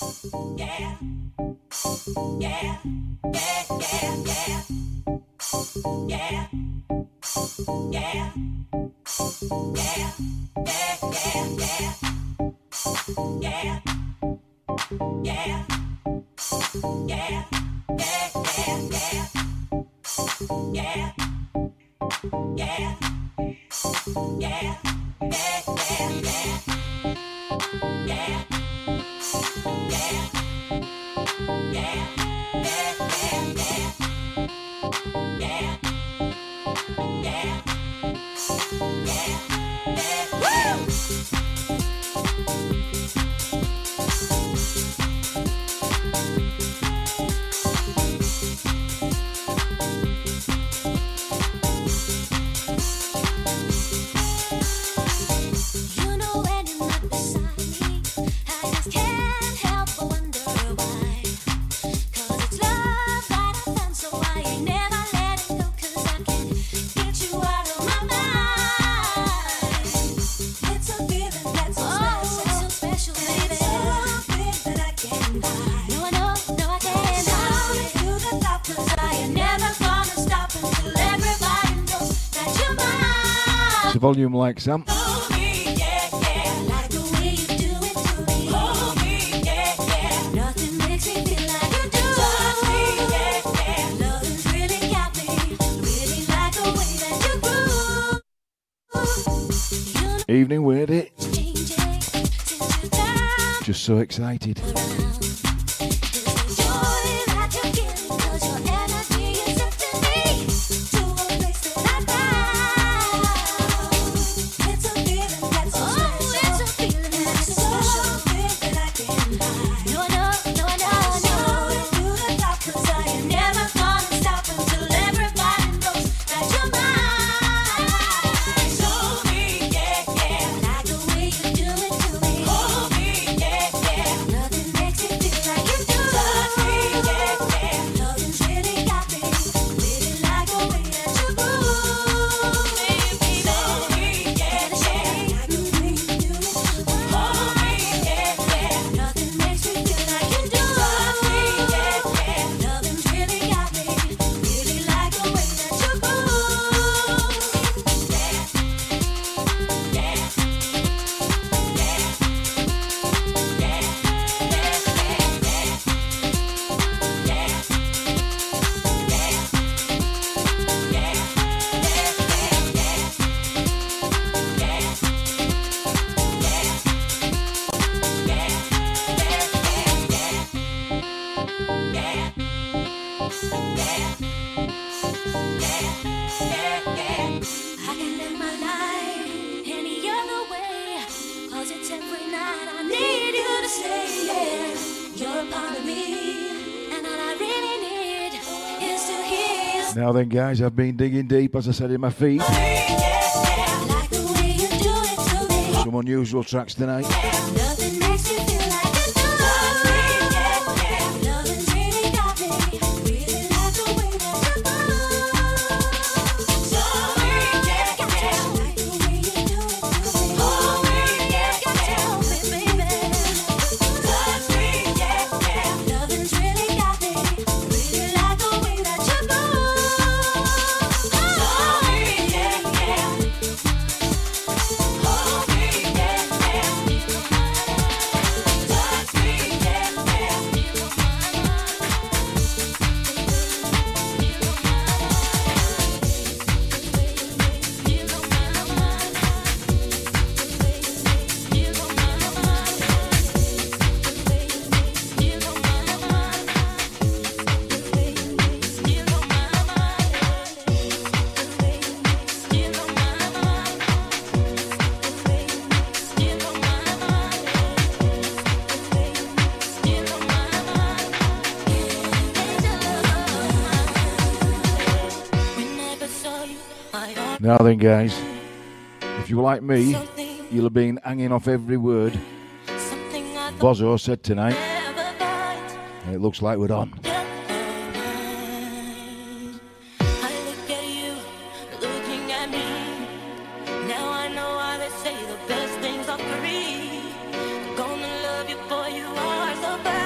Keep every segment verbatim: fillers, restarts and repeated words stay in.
Yeah. Yeah. Yeah, yeah, yeah. Yeah. Yeah. Yeah. Yeah, yeah, yeah. Yeah. Yeah. Yeah. Yeah, yeah, yeah. Yeah. Yeah. Yeah. Yeah, yeah, yeah. Yeah. Yeah. Yeah, yeah, yeah, yeah. Yeah. Yeah. Yeah. Yeah. Woo! Volume like Sam. Evening with it. Just so excited. Now then, guys, I've been digging deep, as I said, in my feet. Some unusual tracks tonight. Now then, guys, if you were like me, you'll have been hanging off every word Bozo said tonight. And it looks like we're on. Say the best things are free. Gonna love you, boy, you are so bad.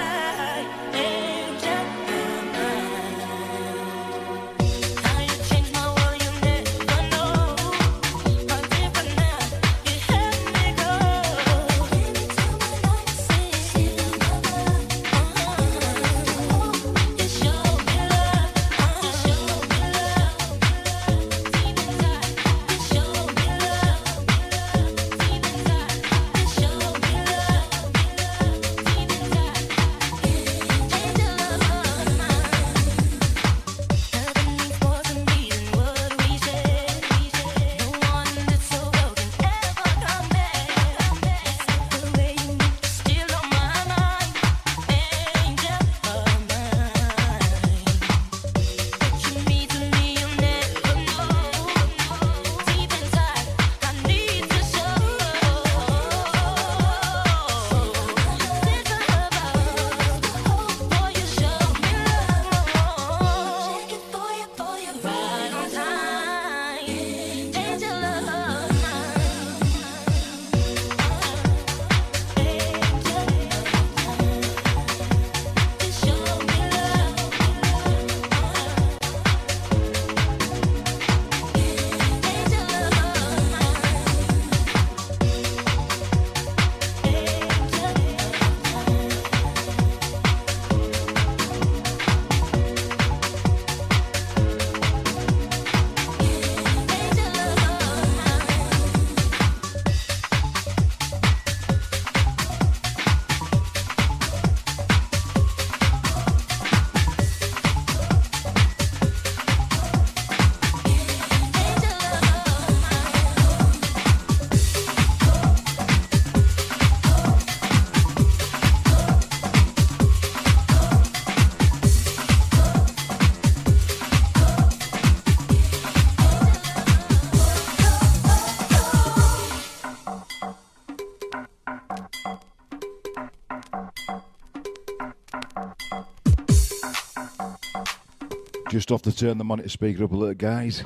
just off to turn the monitor speaker up a little, guys.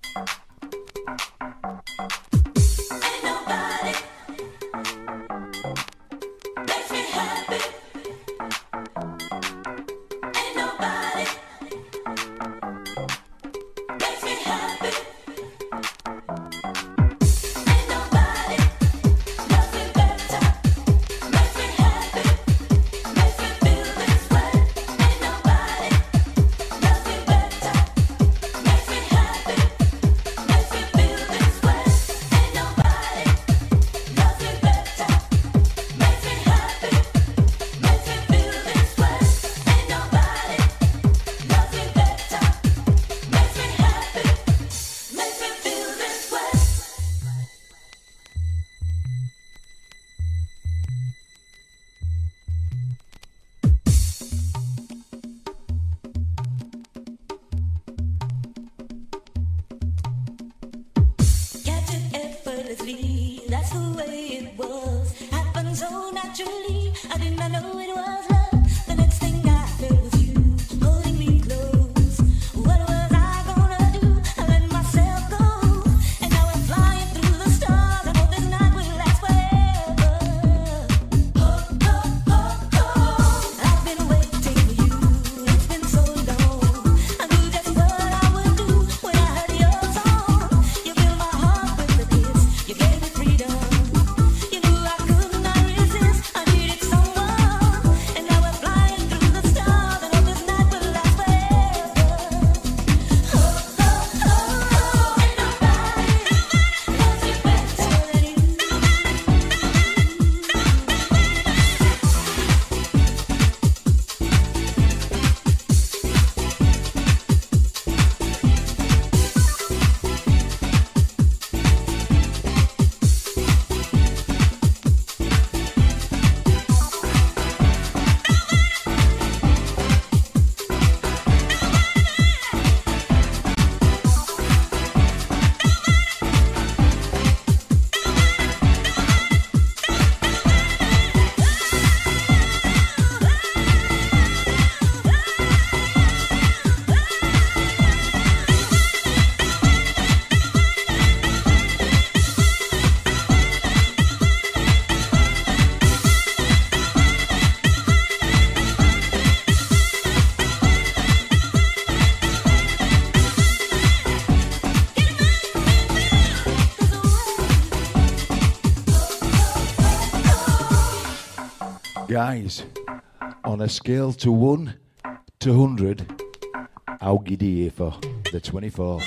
Guys, on a scale to one to hundred, how giddy are you for the twenty-fourth?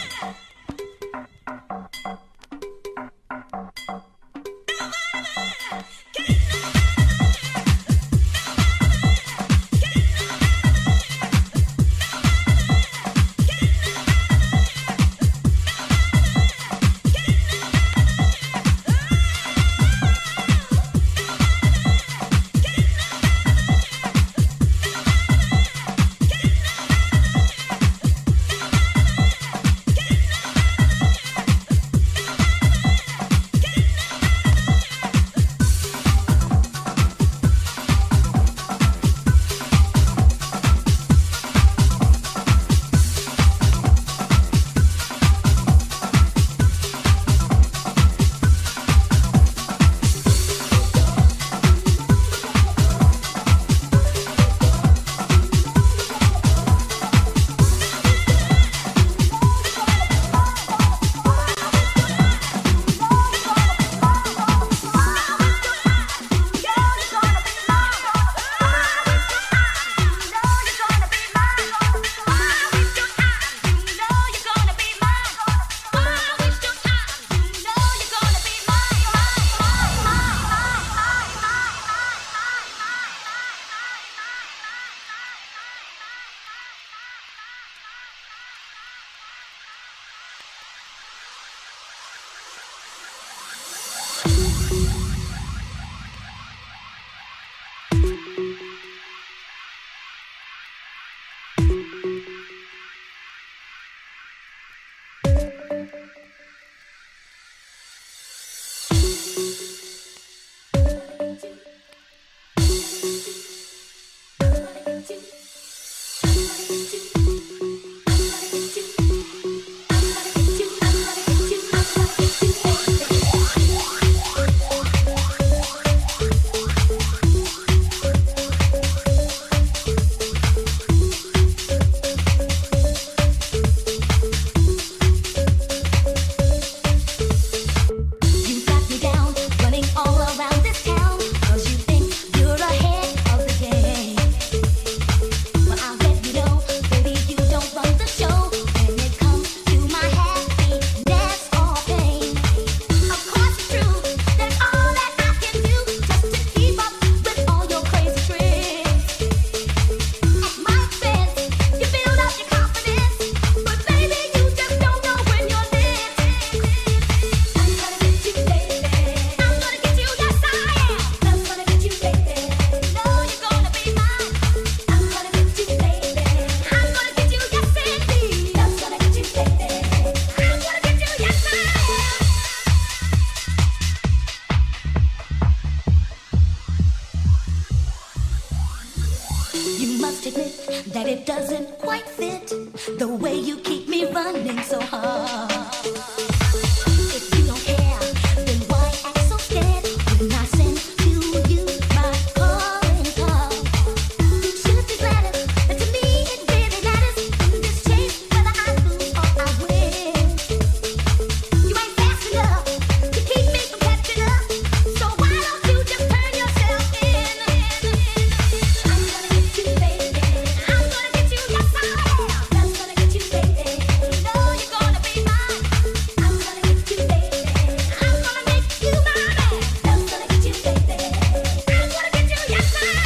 must admit that it doesn't quite fit the way you keep me running so hard. If you don't care, then why act so scared when I send to you my calling card? You should be glad that to me it really matters in this chase whether I lose or I win. You ain't fast enough to keep me from catching up, so why don't you just turn yourself in? I'm gonna get you, baby. I'm gonna get you, yes I am. Just gonna get you, baby. You know you're gonna be mine. I'm gonna get you, baby. I'm gonna make you my man. Just gonna get you, baby. I'm gonna get you, yes I am.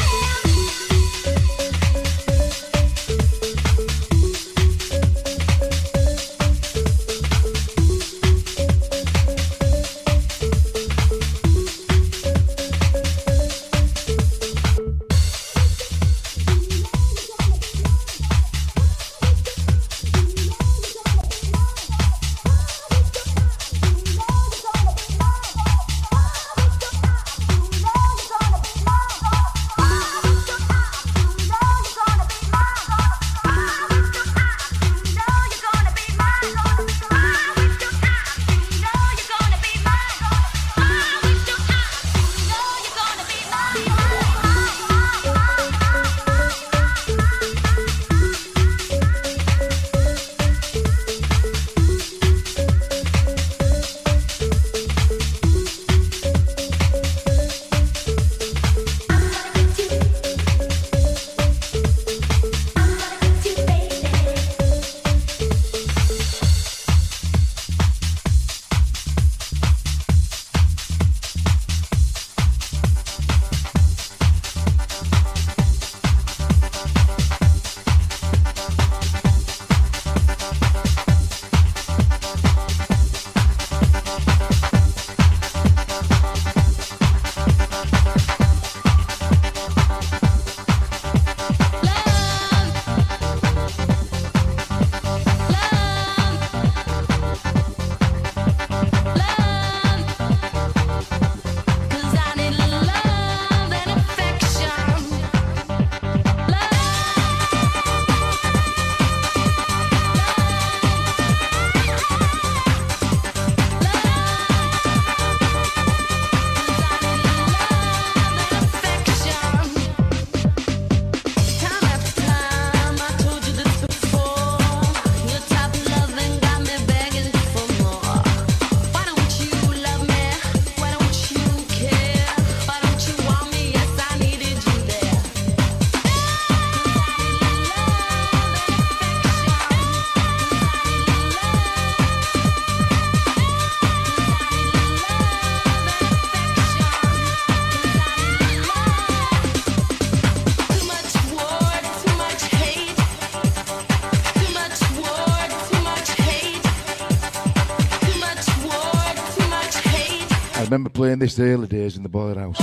I remember playing this the early days in the Boiler House.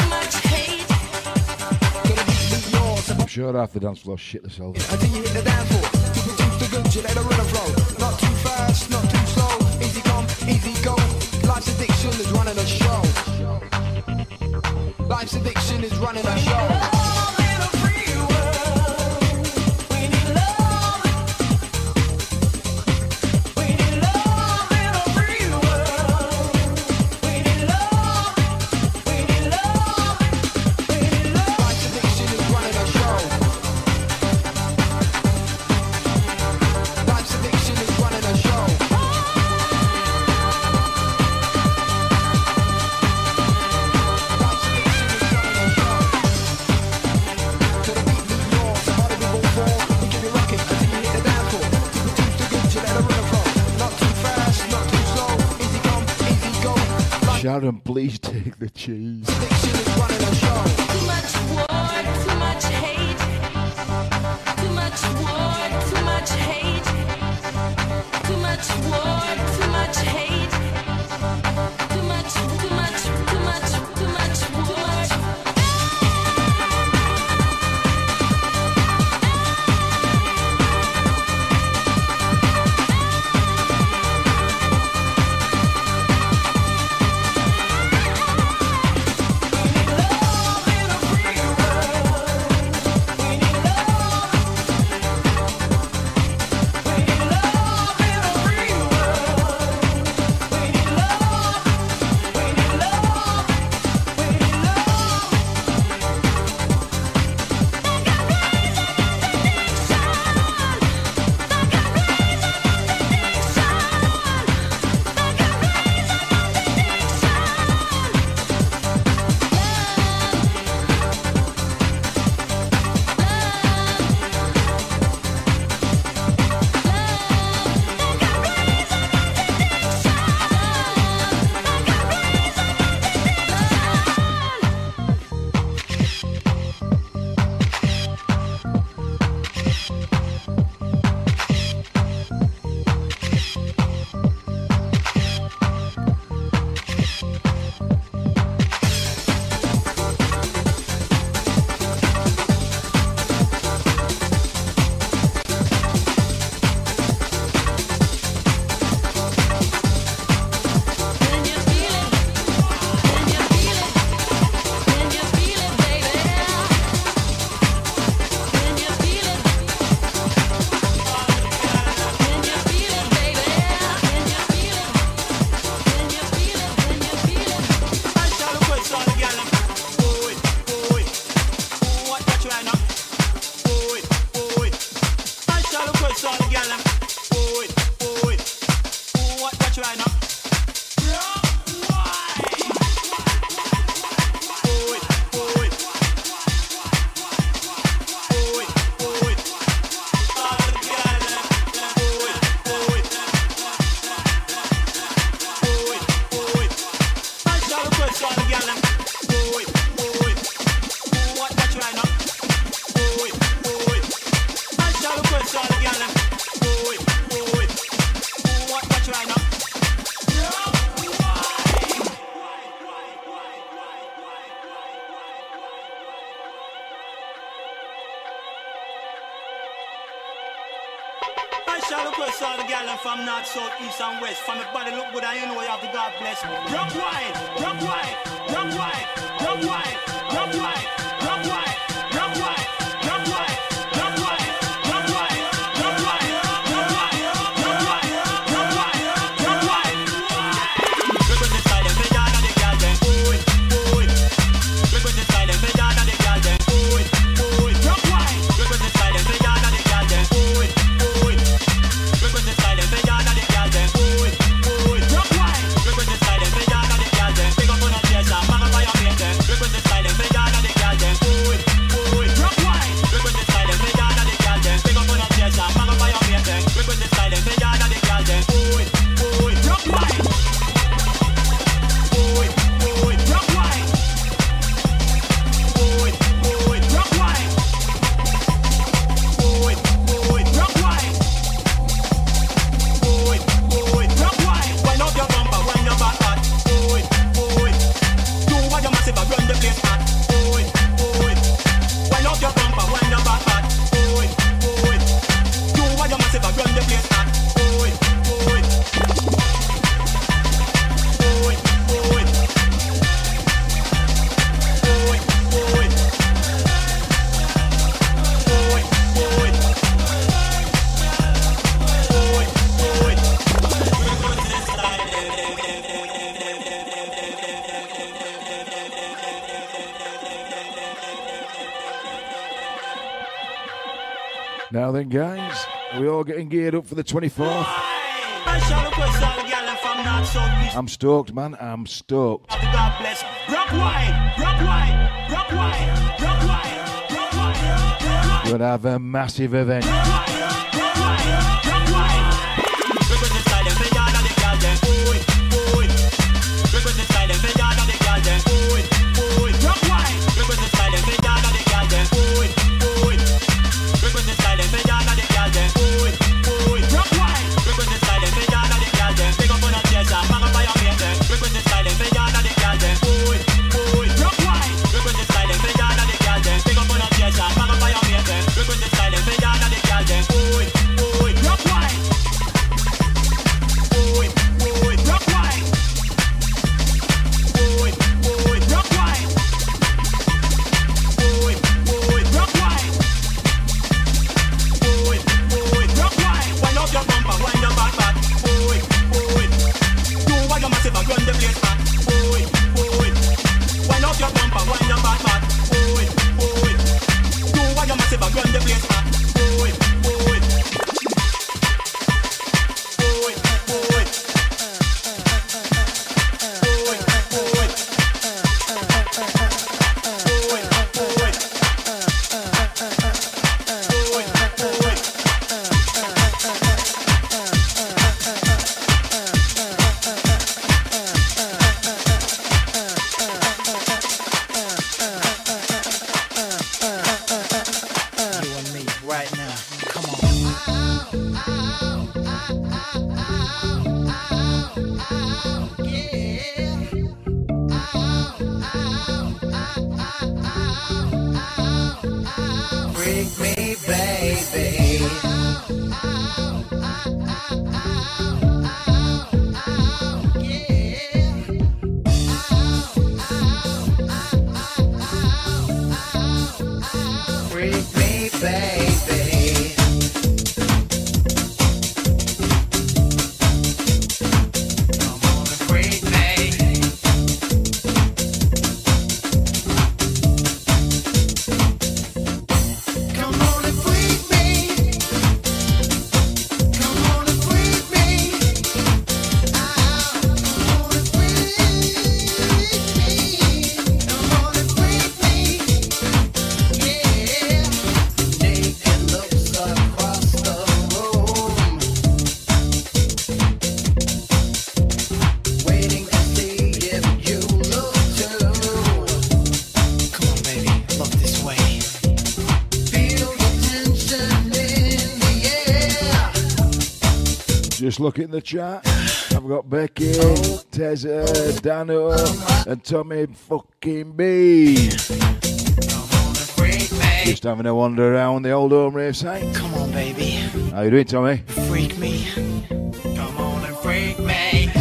I'm sure half the dance floor shit themselves. I think you hit the dance floor. To produce the goods, you let the rhythm flow. Not too fast, not too slow. Easy come, easy go. Life's addiction is running a show. Life's addiction is running a show. Sharon, please take the cheese. Too much war, too much hate. Too much war, too much hate. Too much war, too much hate. Too much, too much, too much, too much war. I shall request all the gal from north, south, east and west. From the body look good, I know you have the God bless. Rock wide, rock wide, rock wide, rock wide, rock wide, rock wide, rock wide, rock wide, rock wide, rock wide, rock wide, rock wide, rock wide, rock wide, rock wide. Request the style and me down on the gal then. Ooh, ooh. Request the style and me down on the gal then. Ooh, ooh. Rock wide. Request the style and me down on the gal then. Ooh, ooh. Request the style and me down on the gal then. Ooh, ooh. Rock wide. Request the style and me down on the gal then. Pick up on a chest and bang up on your mate then. Request the style and me down on the gal then. Ooh, ooh. Rock wide. Request the style and me down on the gal then. Pick up on a chest and bang up on your mate then. Request the style and me down on the gal then. Ooh, ooh. Rock wide. Ooh, ooh. Rock wide. Ooh, ooh. Rock wide. Ooh, ooh. Rock wide. Ooh, ooh. Rock wide. Wind up your bumper, wind your back hot. Ooh, ooh. Do what you massive and run the place hot. Ooh, ooh. Wind up your bumper, wind your back hot. Ooh, ooh. Do what you massive and run the place hot. Ooh, ooh. Ooh, ooh. Now then, guys, are we all getting geared up for the twenty-fourth? I shall request all the gal from north, south, east. I'm stoked, man. I'm stoked. God bless. Rock wide, rock wide, rock wide, rock wide, rock wide, rock wide. We're going to have a massive event. Rock wide, rock wide, rock wide. Request the style and me down on the gal then. Ooh, ooh. Request the style and me down on the gal then. Ooh, ooh. Rock wide. Request the style and me down on the gal then. Ooh, ooh. Request the style and me down on the gal then. Ooh, ooh. Rock wide. Request the style and me down on the gal then. Pick up on a chest and bang up on your mate then. Request the style and me down on the gal then. Ooh, ooh. Rock wide. Request the style and me down on the gal then. Pick up on a chest and bang up on your mate then. Request the style and me down on the gal then. Ooh, ooh. Rock wide. Ooh, ooh. Rock wide. Ooh, ooh. Rock wide. Ooh, ooh. Rock wide. Ooh, ooh. Rock wide. Wind up your bumper, wind your back back. Ooh, ooh. Do what you massive and run the place back. Ooh, ooh. Wind up your bumper, wind your back back. Ooh, ooh. Do what you massive and run the place back. Ooh, ooh. You and me right now. Come on. Freak me, baby. Freak me, baby. Come on and freak me. Come on and freak me. Come on and freak me. Ah, come on and freak me. Come on and freak me. Yeah. Naked looks across the room, waiting to see if you look too. Come on, baby. Look this way. Feel the tension in the air. Just look in the chat. I've got Becky, Tezza, Dano, and Tommy fucking B. Come on and freak me. Just having a wander around the old home rave site. Come on, baby. How you doing, Tommy? Freak me. Come on and freak me.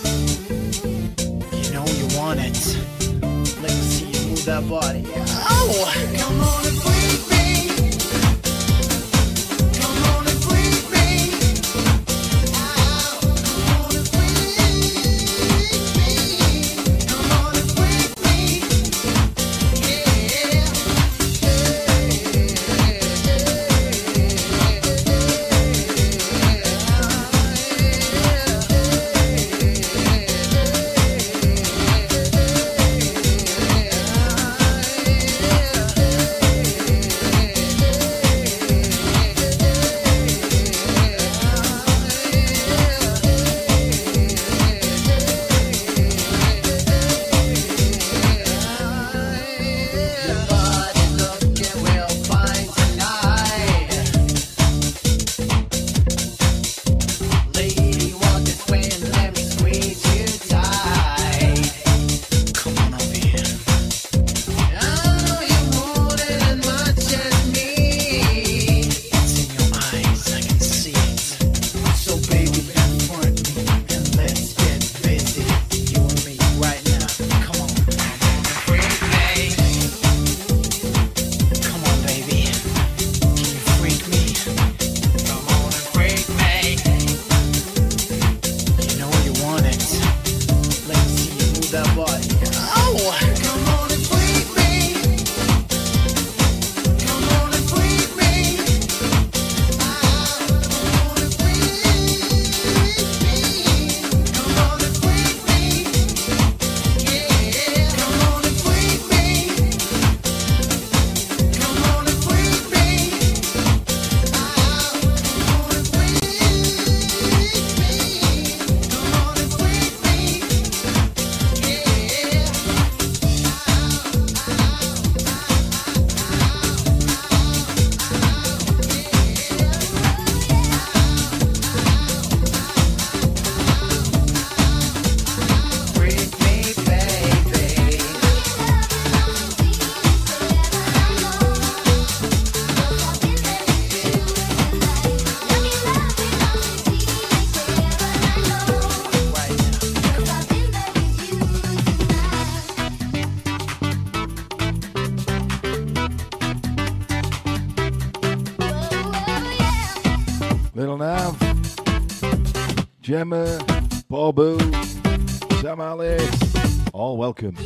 You know you want it. Let me see you move that body. Oh! Come on and freak me. Come on and freak me. Oh, come on and freak me. Come on and freak me. Yeah. Little Nav, Gemma, Bobu, Sam Alice, all welcome.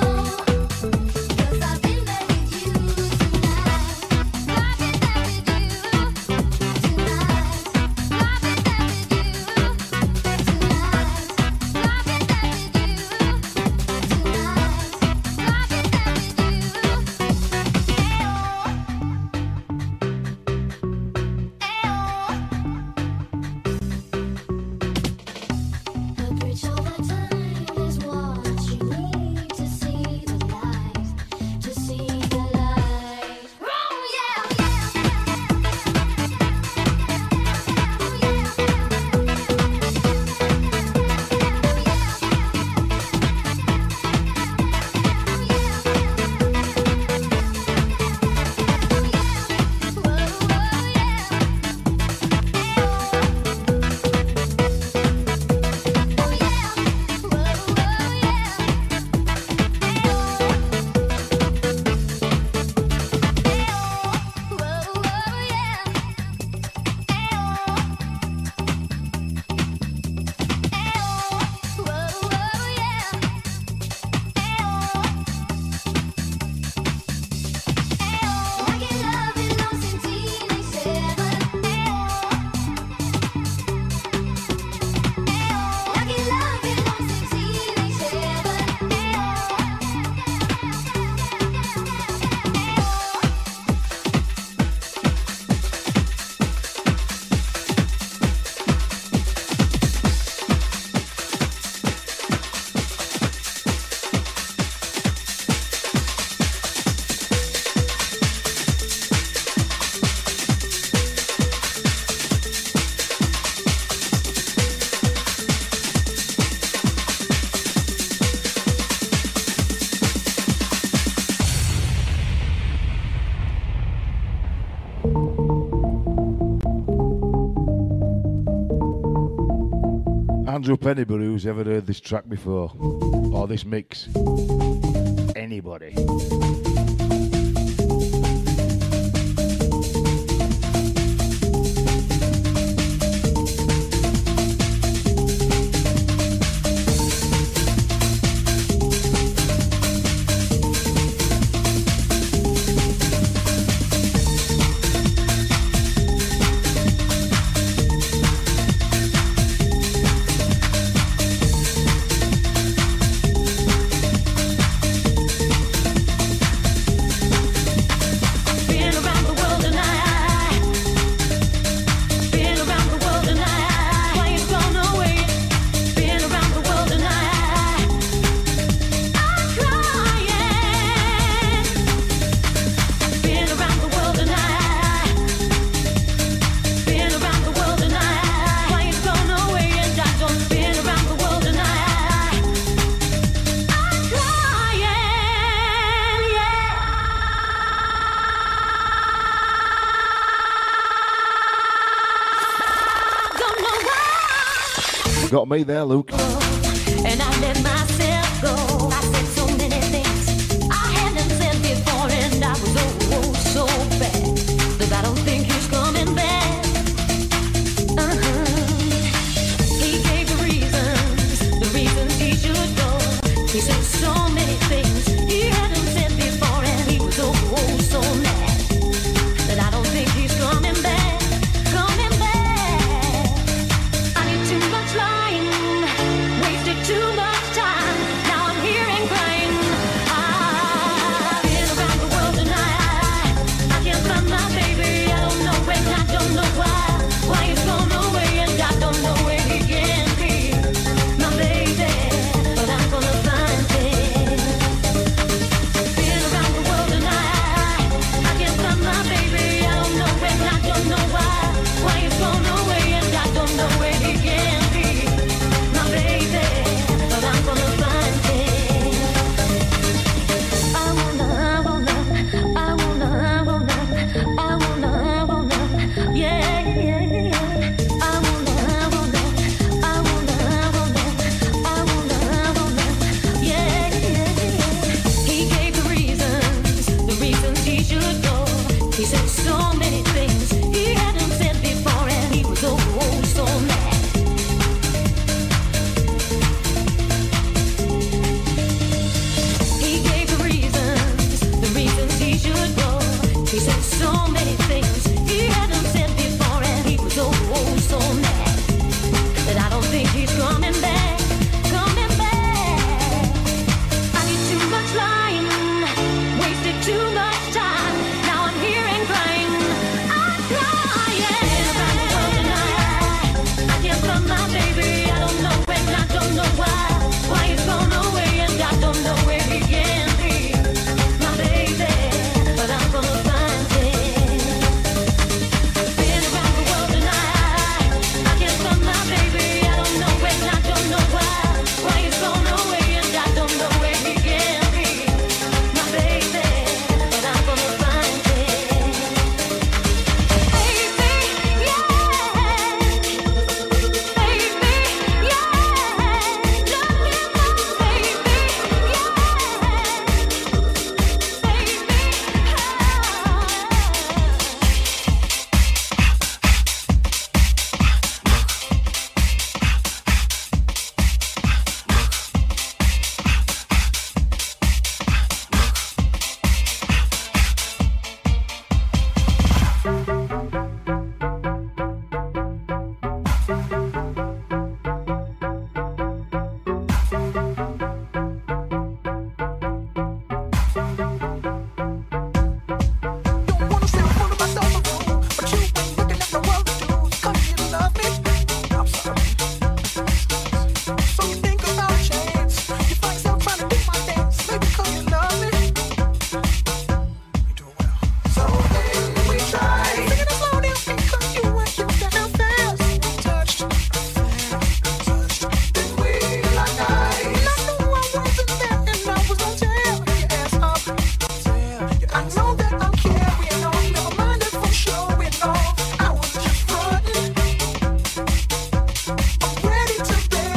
I've been there with you tonight. Hands up anybody who's ever heard this track before. Or this mix. Anybody. Got me there, Luke. And I let myself go. I said so many things I hadn't said before, and I was oh, oh so bad that I don't think he's coming back. Uh-huh. He gave the reasons, the reasons he should go. He said so many things he hadn't said before, and he was oh, oh so mad that I don't think he's coming back, coming back. I need too much lying. Too much time, now I'm here and crying. I've been around the world tonight. I can't find my baby. I don't know when, I don't know why. Why he's gone away and I don't know where he can be. My baby, but I'm gonna find him. Been around the world tonight. I can't find my baby. I don't know when, I don't know why. Why he's gone away and I don't know where he can be. My baby. I'm gonna find him. I wanna, I wanna, I wanna, I wanna, I wanna, I wanna, yeah, yeah, yeah. I wanna, I wanna, I wanna, I wanna, I wanna, I wanna, yeah, yeah, yeah. He gave the reasons, the reasons he should go. He said so many things he hadn't said before, and he was oh, oh so mad. He said so many things he hadn't said before, and he was oh, oh so mad that I don't think he's coming back, coming back. I need too much lying, wasted too much time. Now I'm here and crying, I'm crying. Around the world tonight, I can't find my baby. I don't know when, I don't know why. Why he's gone away and I don't know where he can be. My baby, but I'm gonna find him. Been around the world tonight. I can't find my baby. I don't know when, I don't know why. Why he's gone away and I don't know where he can be. My baby, but I'm gonna find him. Baby, yeah. Baby, yeah. Love me more, baby, Don't wanna say I'm full of myself, but you ain't looking at the world to do. 'Cause you love me. I'm sorry. So you think about a chance. You find yourself trying to do my dance. Maybe 'cause you love me. You do well. So then we try. Singing it slow down because you want you to have fast. Touched, touched. Then we like eyes. And I knew I wasn't there, and I was gonna tear your ass up. I know that I'm carrying on. Never mind if I'm showing off. I was just frontin'. I'm ready to beg.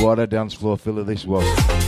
What a dance floor filler this was.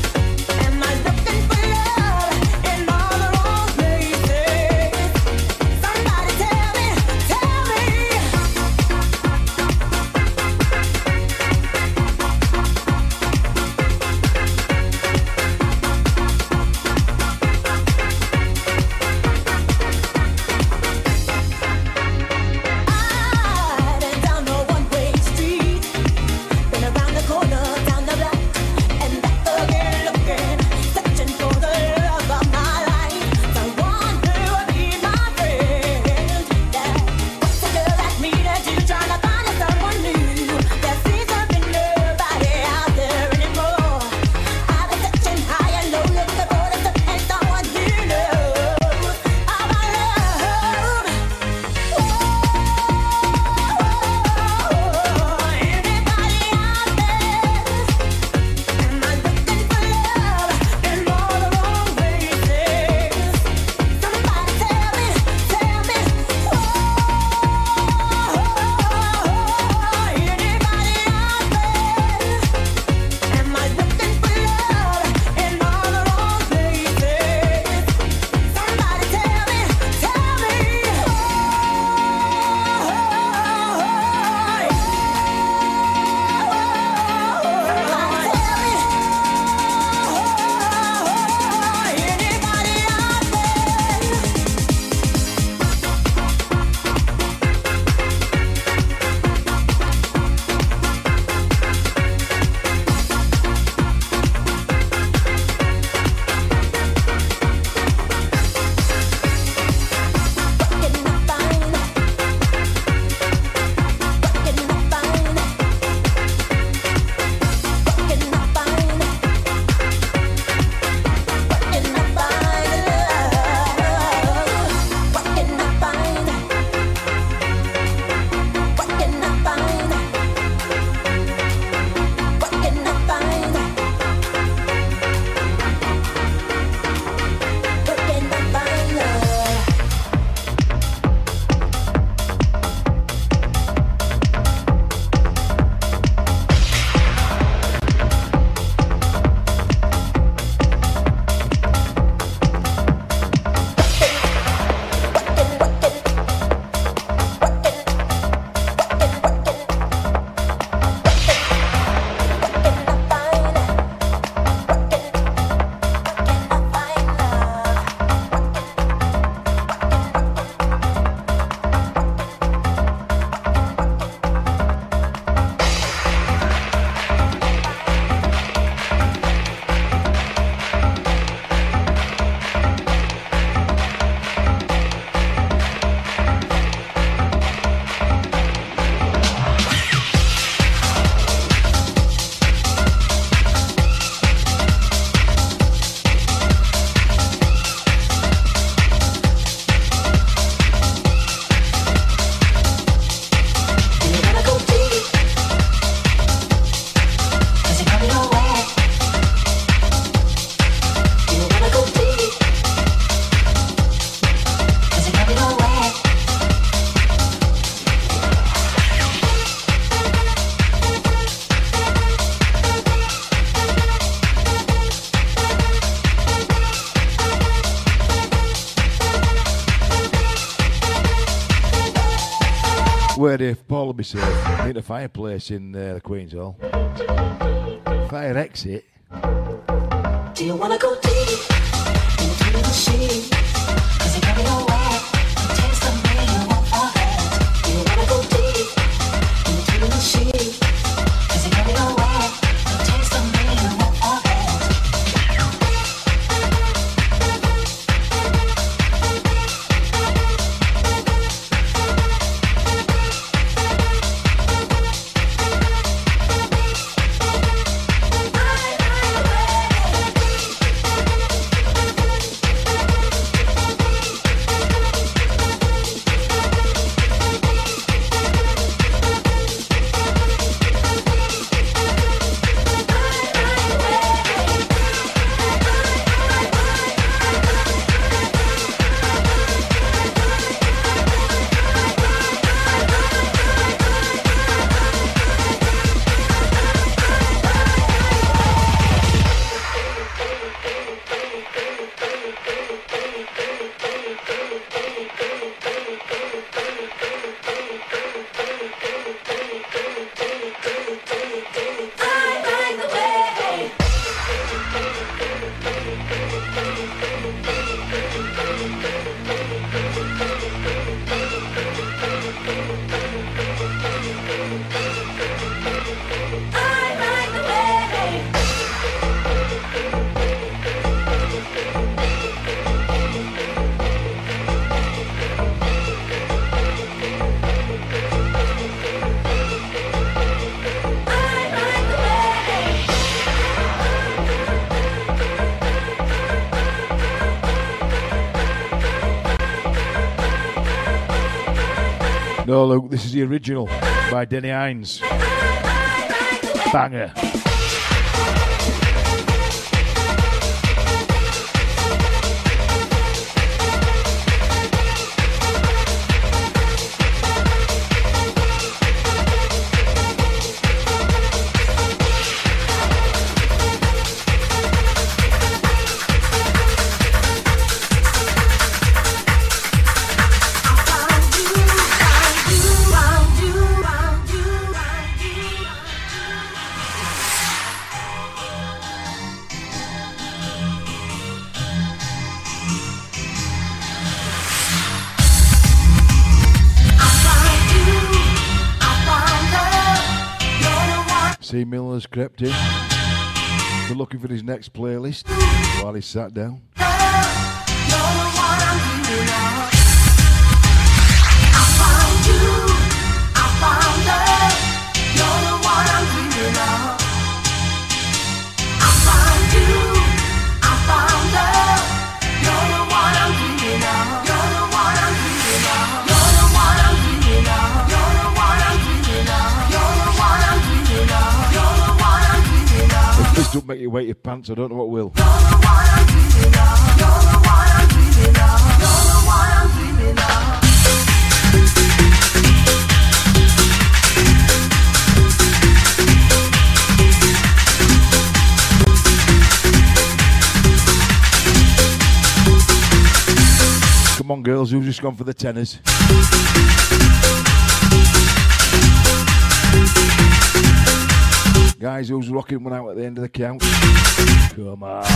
Where the Paul will be safe. Need a fireplace in uh, the Queen's Hall. Fire exit. Do you wanna go deep into the machine? Cause you got it all right. The taste of me you won't forget. Do you wanna go deep into the machine? Cause you got it all right. The taste of me you won't forget. No, Luke, this is the original by Denny Hines. Banger. See, Miller's crept in. We're looking for his next playlist while he's sat down. If this don't make you wet your pants, I don't know what will. Come on, girls, who's just gone for the tenors? Guys, who's rocking one out at the end of the count? Come on.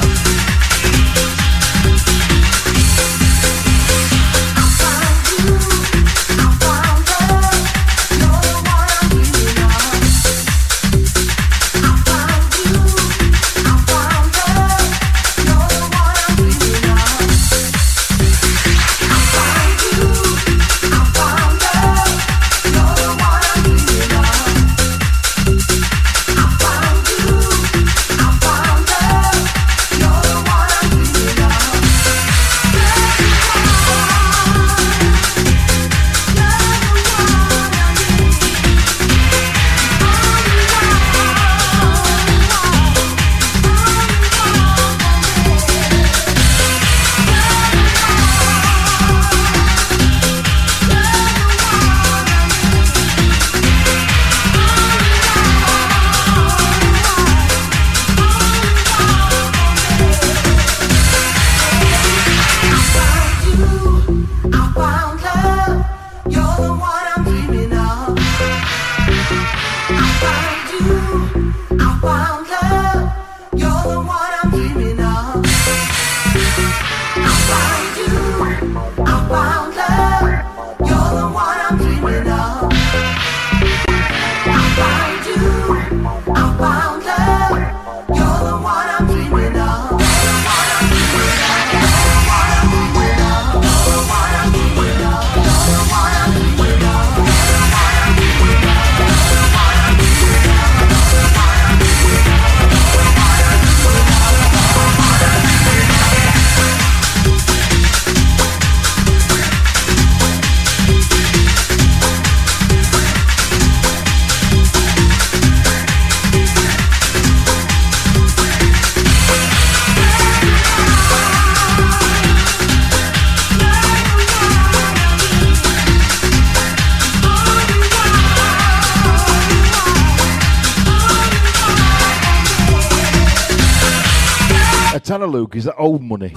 Tanner Luke, is that old money?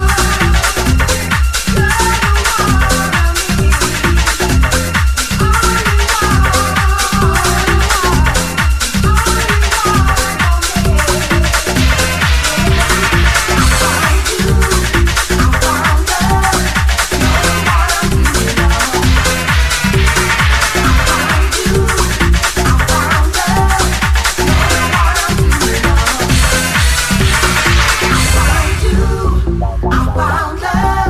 I found love.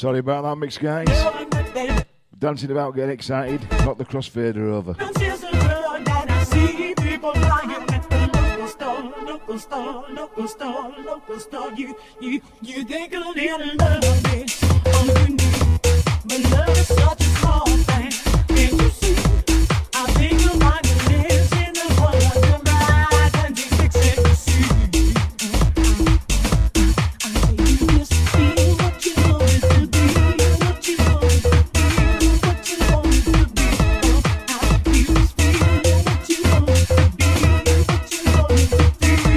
Sorry about that mix, guys. Dancing about, getting excited. Knock the crossfader over. Local star, local star, local star. You, you, you think a little love is all you need, but love is such a small thing. Can't you see? I think you'll find it lives in the world of your mind, and you fix it to see. I say you just feel what you want it to be, what you want it to be, what you want it to be. I you just feel what you want it to be, what you want it to be.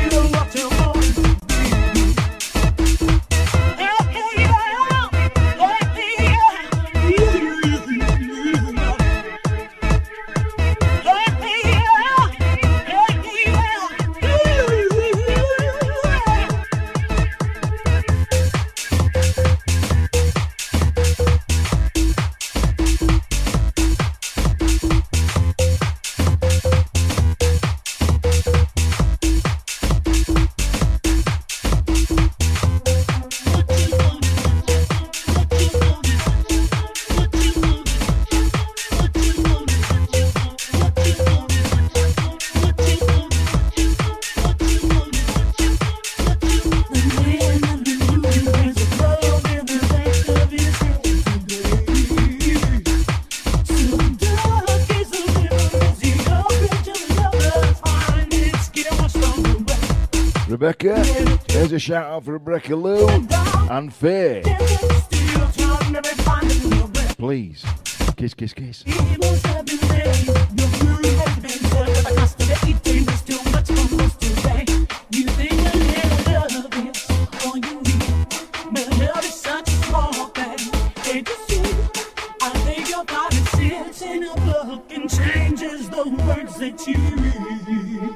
Rebecca, there's a shout out for Rebecca Lou and Faye. Please, kiss, kiss, kiss. Changes the words that you read.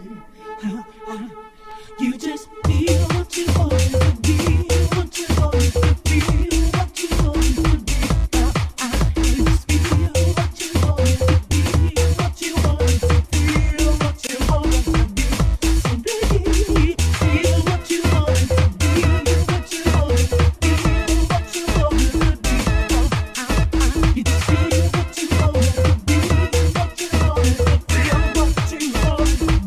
You just feel what you want it to be, what you want it to feel, what you want it to be. I just feel what you want it to be, what you want it to feel, what you want it to be. So baby, feel what you want it to be, what you want it to feel, what you want it to be. I, I, you just feel what you want it to be, what you want it to feel, what you want it to be.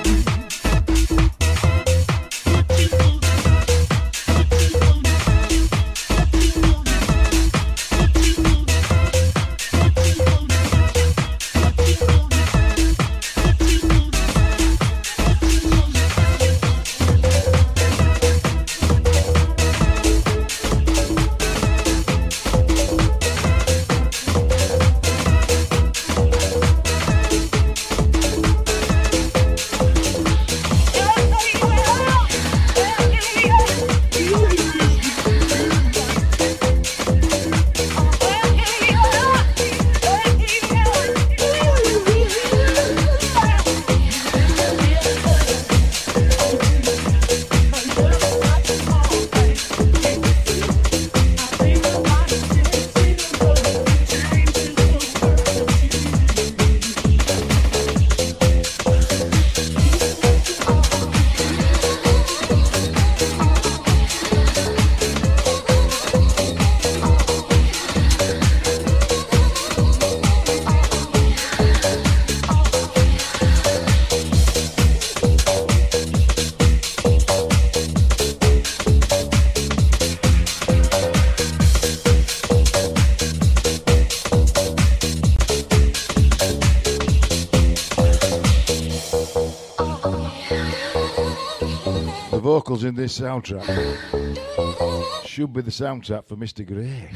The vocals in this soundtrack should be the soundtrack for Mister Gray.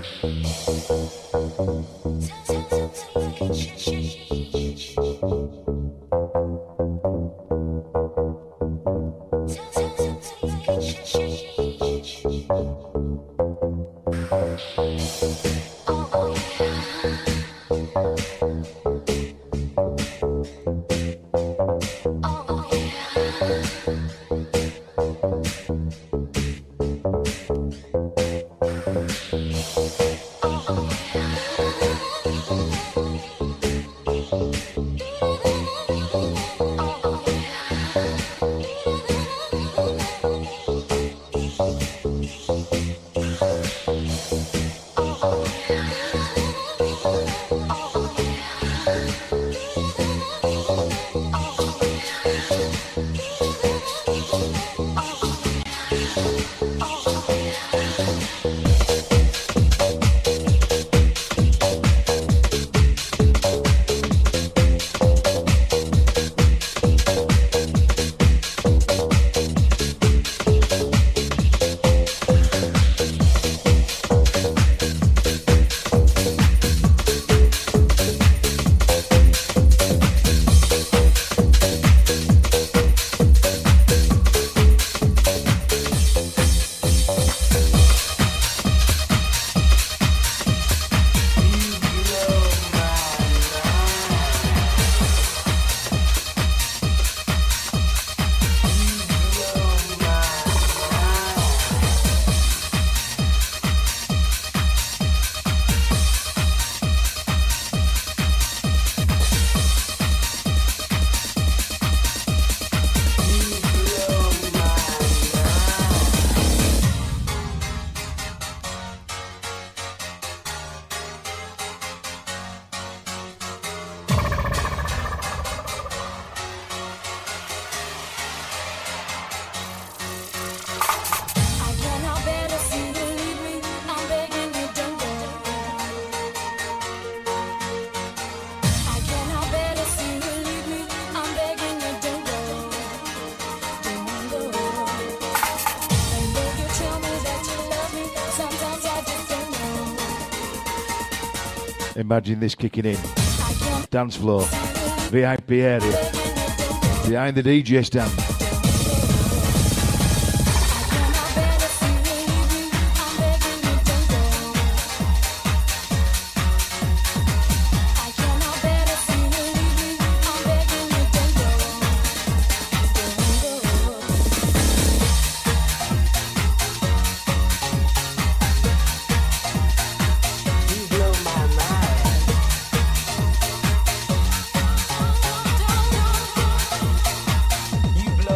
Imagine this kicking in. Dance floor, V I P area, behind the D J stand. You blow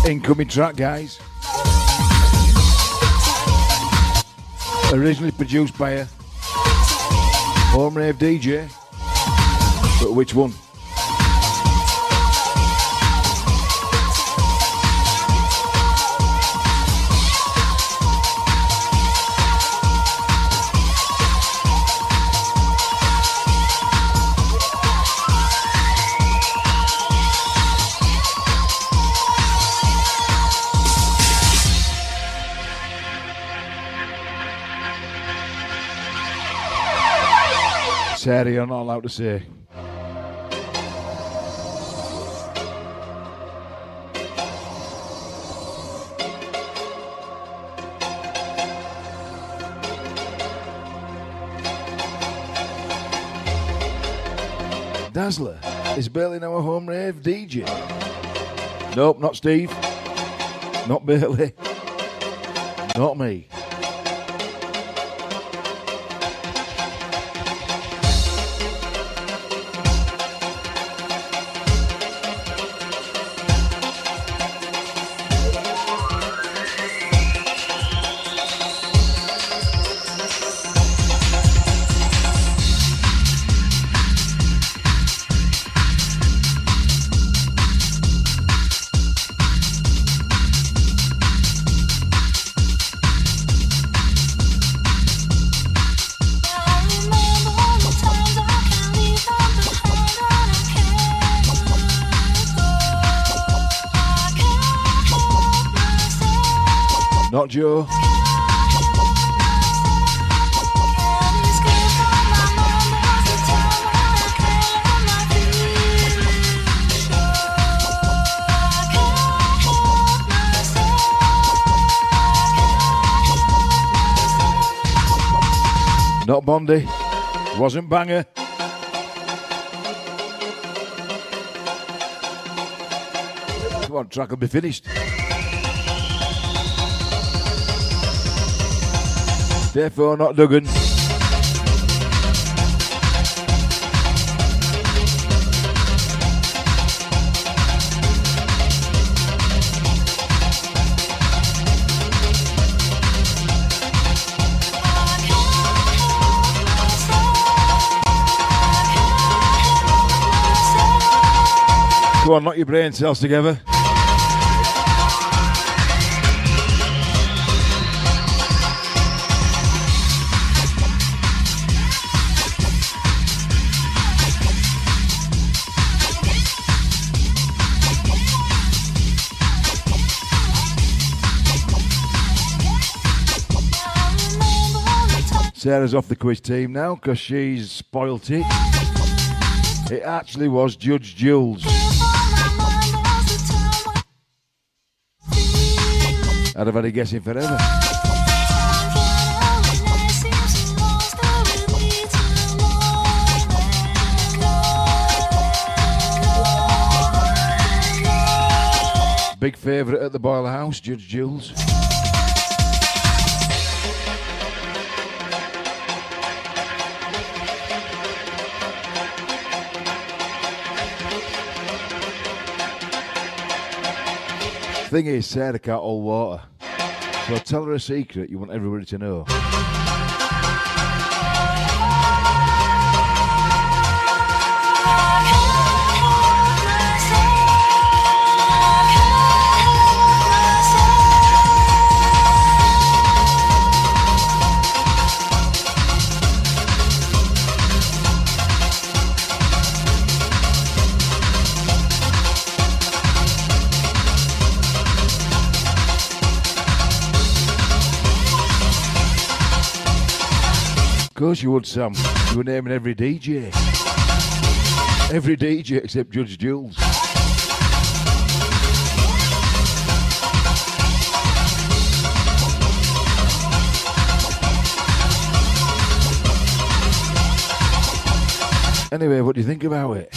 Incoming track, guys. Originally produced by a home rave D J. But which one? Sarah, you're not allowed to say. Dazzler is Bailey now a home rave D J? Nope, not Steve. Not Bailey. Not me. Not Joe. Not Bondi. Wasn't Banger. Come on, track will be finished. Therefore, not Duggan. Come on, knock your brain cells together. Sarah's off the quiz team now because she's spoilt it. It actually was Judge Jules. I'd have had a guessing forever. Big favourite at the Boiler House, Judge Jules. Thing is, Sarah can't hold water. So tell her a secret you want everybody to know. Of course you would, Sam. You were naming every D J. Every D J except Judge Jules. Anyway, what do you think about it?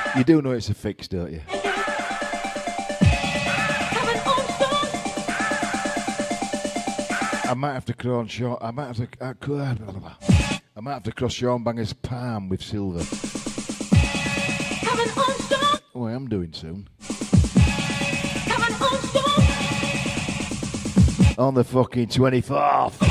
You do know it's a fix, don't you? I might have to cross Sean. I might have to. Uh, blah, blah, blah. I might have to cross Sean Banger's palm with silver. Oh, I am doing soon. On the fucking twenty-fourth.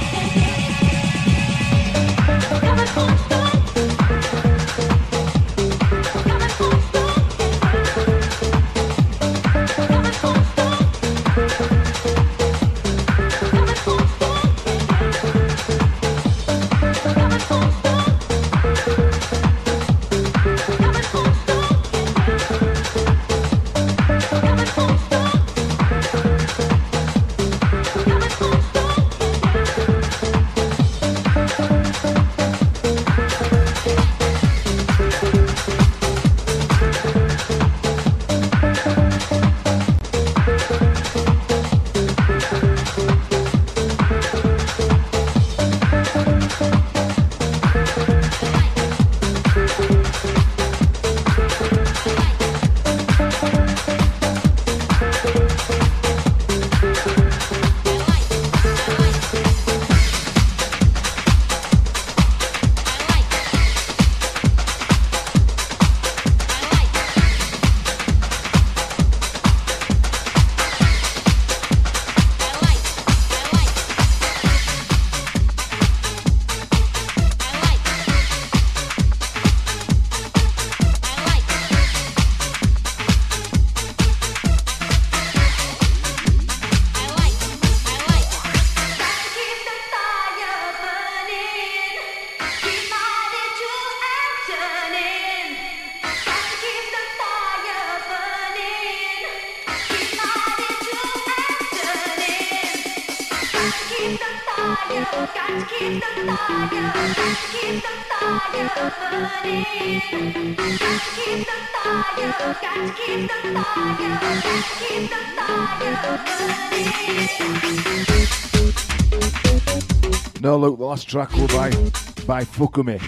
No, look, the last track will by by Fukumi.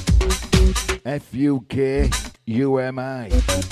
F U K U M I.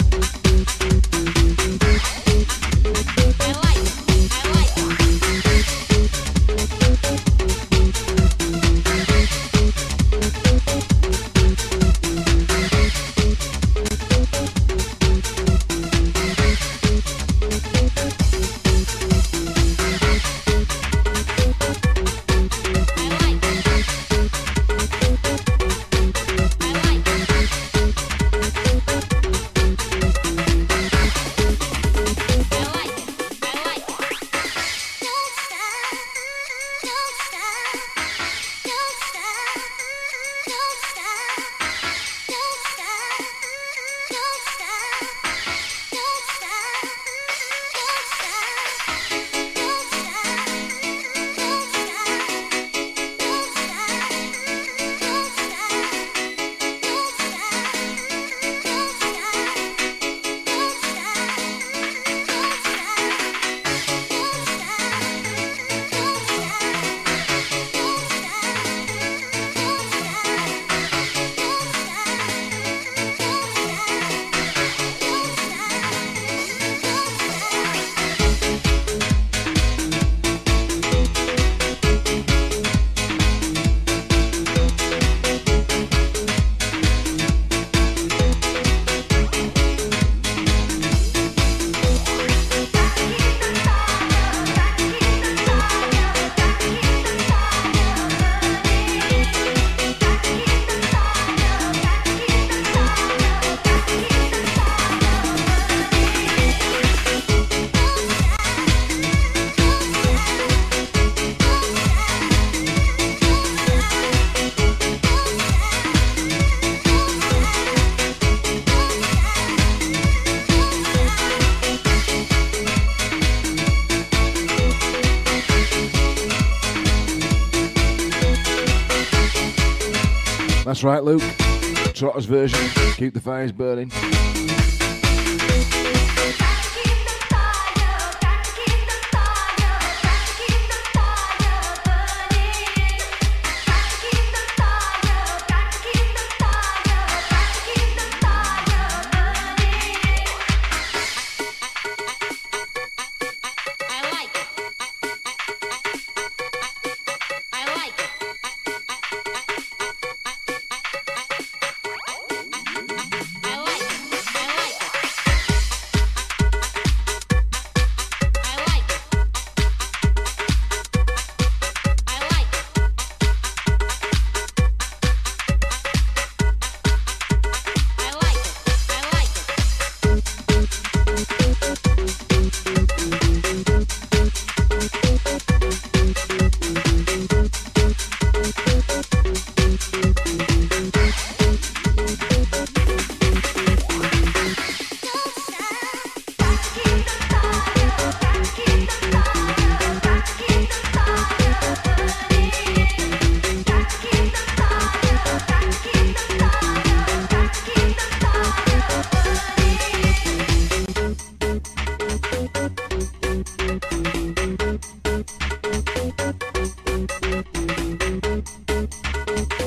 That's right, Luke. Trotter's version. Keep the fires burning.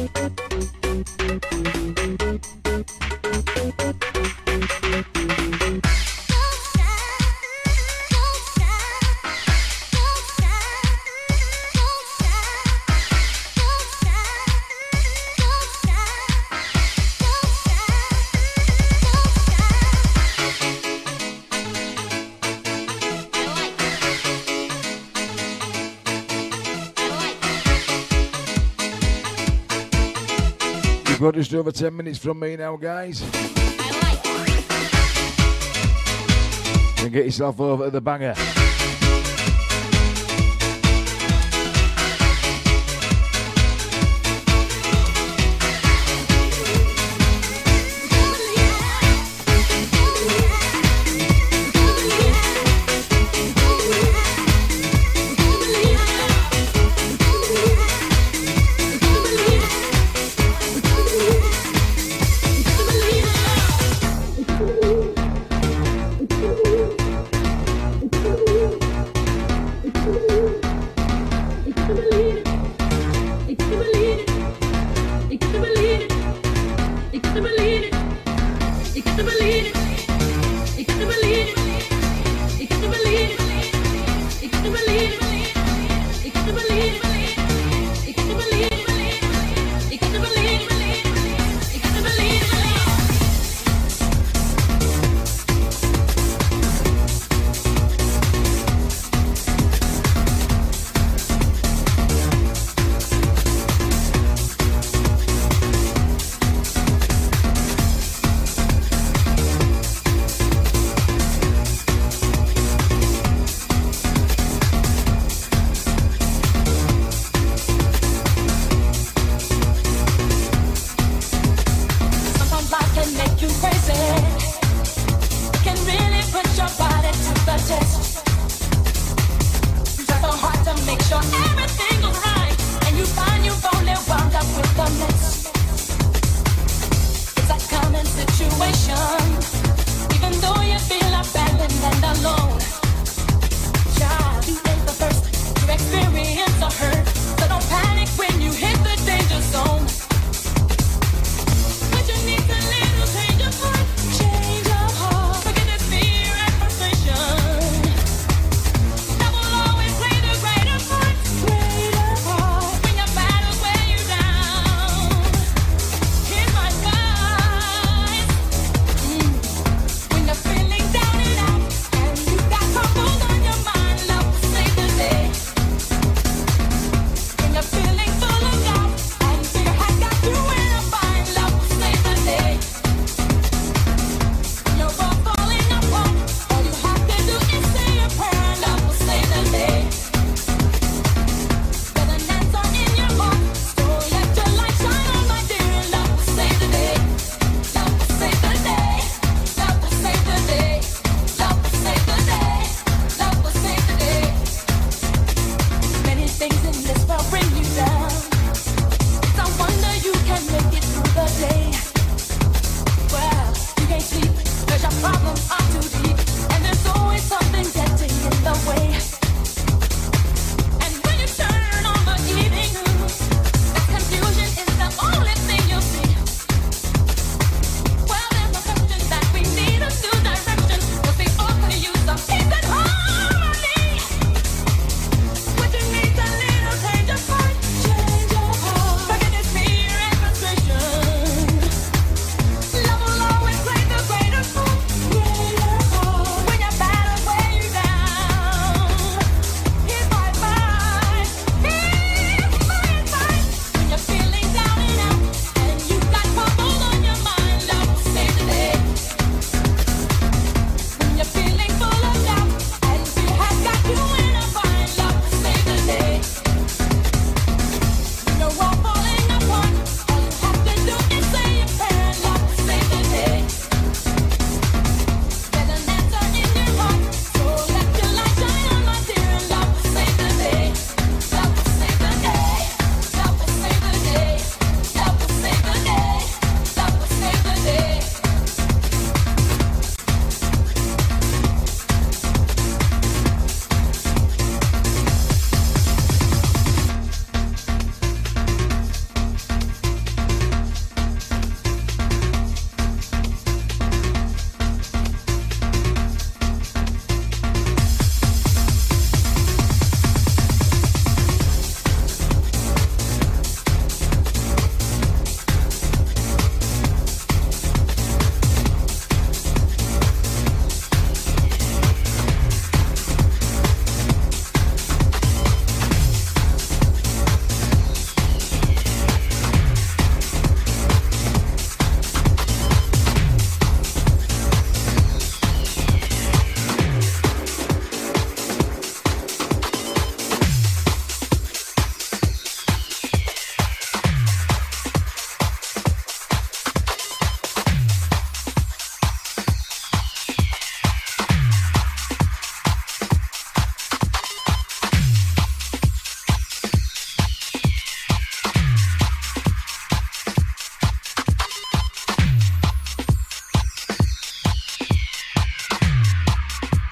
You've got just over ten minutes from me now, guys. Then get yourself over to the banger. Thank you.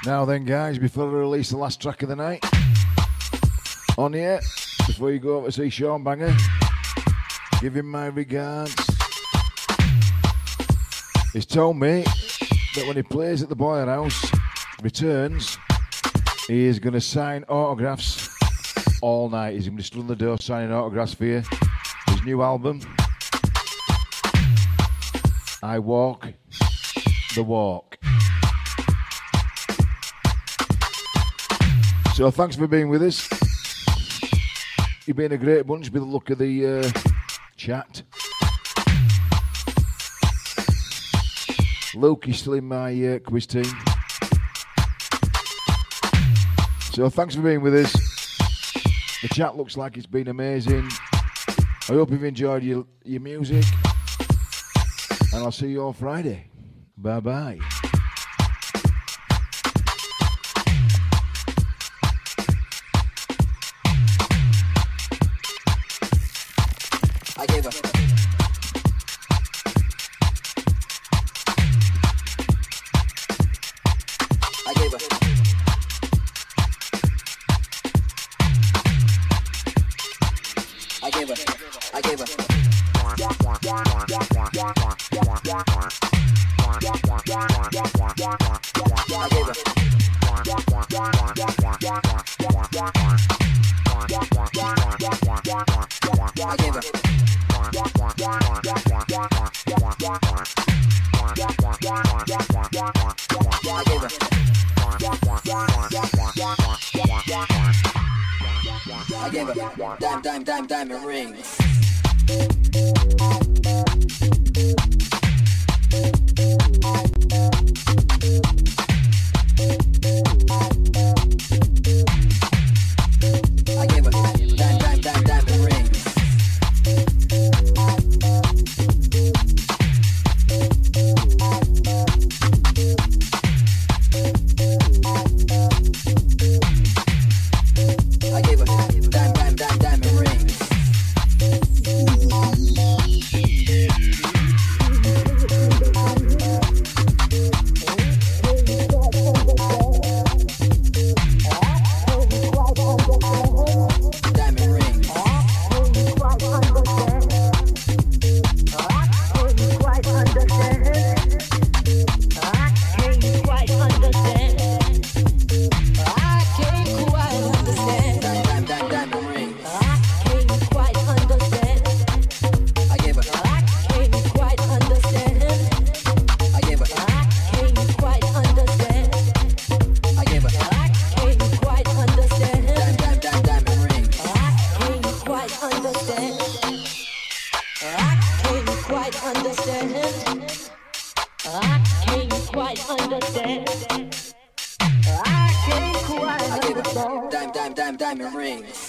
Now then, guys, before I release the last track of the night, on here, before you go over to see Sean Banger, give him my regards. He's told me that when he plays at the Boiler House, returns, he is going to sign autographs all night. He's going to be stood on the door signing autographs for you. His new album, I Walk the Walk. So thanks for being with us. You've been a great bunch with the look of the uh, chat. Luke is still in my uh, quiz team. So thanks for being with us. The chat looks like it's been amazing. I hope you've enjoyed your, your music. And I'll see you all Friday. Bye-bye. I gave up. I gave up. I gave up. I gave up. I gave up. I gave up. I gave up. I gave up. Dime, dime, dime, diamond rings. I gave up. Dime, dime, dime, diamond rings. I gave up. Dime, dime, dime, diamond rings. Diamond rings.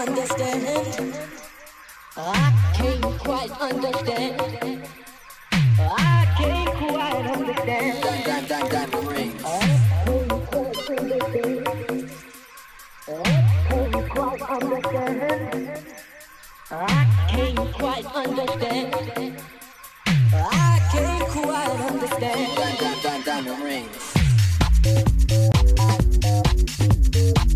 understand. I can't quite understand. I can't quite understand. Dime, dime, dime, diamond rings. I can't quite understand. I can't quite understand. Dime, dime, dime, diamond rings.